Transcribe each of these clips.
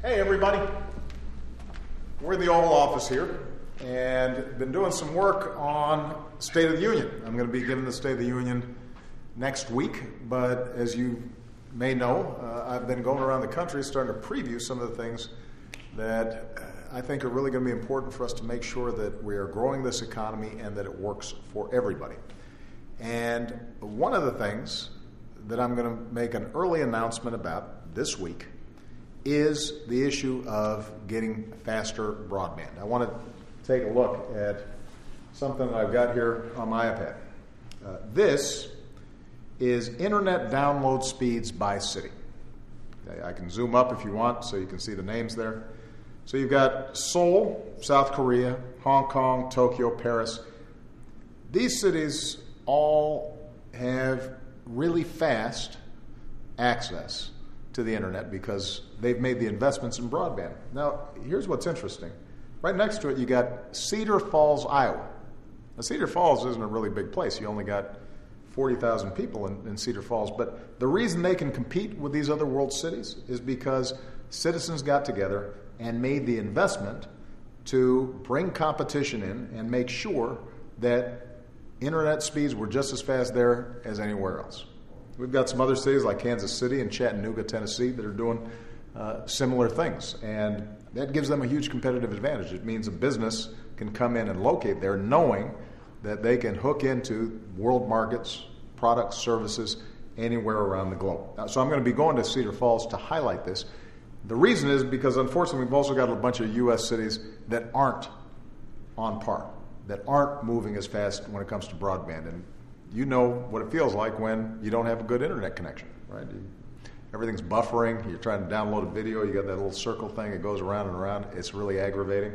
Hey everybody, we're in the Oval Office here and been doing some work on State of the Union. I'm going to be giving the State of the Union next week, but as you may know, I've been going around the country starting to preview some of the things that I think are really going to be important for us to make sure that we are growing this economy and that it works for everybody. And one of the things that I'm going to make an early announcement about this week is the issue of getting faster broadband. I want to take a look at something that I've got here on my iPad. This is internet download speeds by city. Okay, I can zoom up if you want so you can see the names there. So you've got Seoul, South Korea, Hong Kong, Tokyo, Paris. These cities all have really fast access to the internet because they've made the investments in broadband. Now, here's what's interesting. Right next to it, you got Cedar Falls, Iowa. Now, Cedar Falls isn't a really big place. You only got 40,000 people in Cedar Falls. But the reason they can compete with these other world cities is because citizens got together and made the investment to bring competition in and make sure that internet speeds were just as fast there as anywhere else. We've got some other cities like Kansas City and Chattanooga, Tennessee that are doing similar things. And that gives them a huge competitive advantage. It means a business can come in and locate there knowing that they can hook into world markets, products, services, anywhere around the globe. Now, so I'm going to be going to Cedar Falls to highlight this. The reason is because, unfortunately, we've also got a bunch of U.S. cities that aren't on par, that aren't moving as fast when it comes to broadband. And you know what it feels like when you don't have a good internet connection, right? Everything's buffering. You're trying to download a video. You got that little circle thing that goes around and around. It's really aggravating.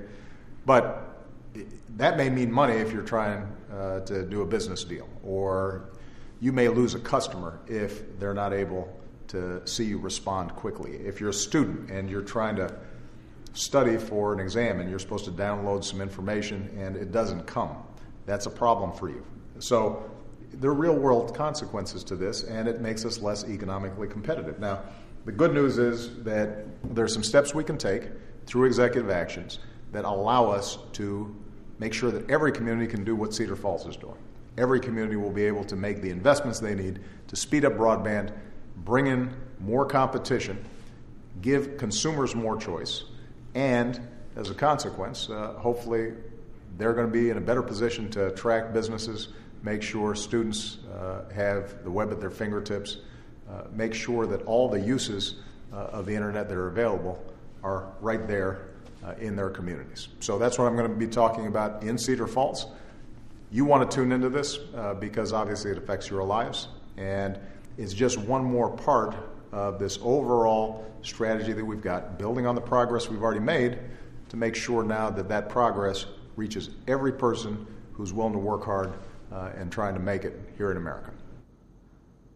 But that may mean money if you're trying to do a business deal. Or you may lose a customer if they're not able to see you respond quickly. If you're a student and you're trying to study for an exam and you're supposed to download some information and it doesn't come, that's a problem for you. So there are real-world consequences to this, and it makes us less economically competitive. Now, the good news is that there are some steps we can take through executive actions that allow us to make sure that every community can do what Cedar Falls is doing. Every community will be able to make the investments they need to speed up broadband, bring in more competition, give consumers more choice, and as a consequence, hopefully they're going to be in a better position to attract businesses, make sure students have the web at their fingertips, make sure that all the uses of the internet that are available are right there in their communities. So that's what I'm going to be talking about in Cedar Falls. You want to tune into this because obviously it affects your lives, and it's just one more part of this overall strategy that we've got, building on the progress we've already made to make sure now that that progress reaches every person who's willing to work hard and trying to make it here in America.